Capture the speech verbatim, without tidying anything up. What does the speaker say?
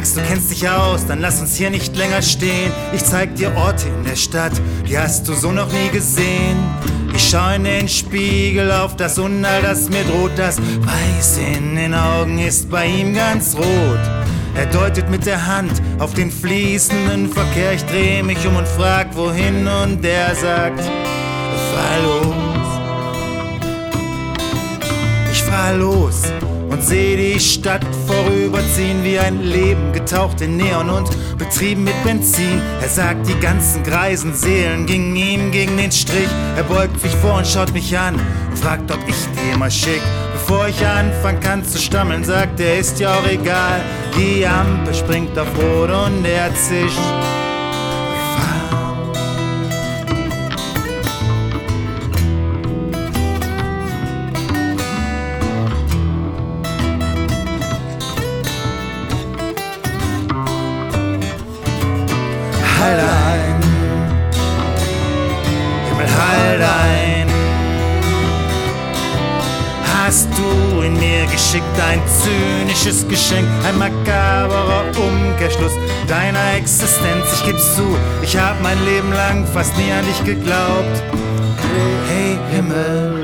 sagst, du kennst dich aus, dann lass uns hier nicht länger stehen. Ich zeig dir Orte in der Stadt, die hast du so noch nie gesehen. Ich schau in den Spiegel auf das Unheil, das mir droht. Das Weiß in den Augen ist bei ihm ganz rot. Er deutet mit der Hand auf den fließenden Verkehr. Ich dreh mich um und frag, wohin, und er sagt, fahr los. Ich fahr los und seh die Stadt vorüberziehen wie ein Leben, getaucht in Neon und betrieben mit Benzin. Er sagt, die ganzen greisen Seelen gingen ihm gegen den Strich. Er beugt sich vor und schaut mich an und fragt, ob ich die immer schick. Bevor ich anfangen kann zu stammeln, sagt er, ist ja auch egal. Die Ampel springt auf Rot und er zischt. Halt ein, Himmel, halt ein. Hast du in mir geschickt ein zynisches Geschenk, ein makaberer Umkehrschluss deiner Existenz. Ich geb's zu, ich hab mein Leben lang fast nie an dich geglaubt. Hey Himmel,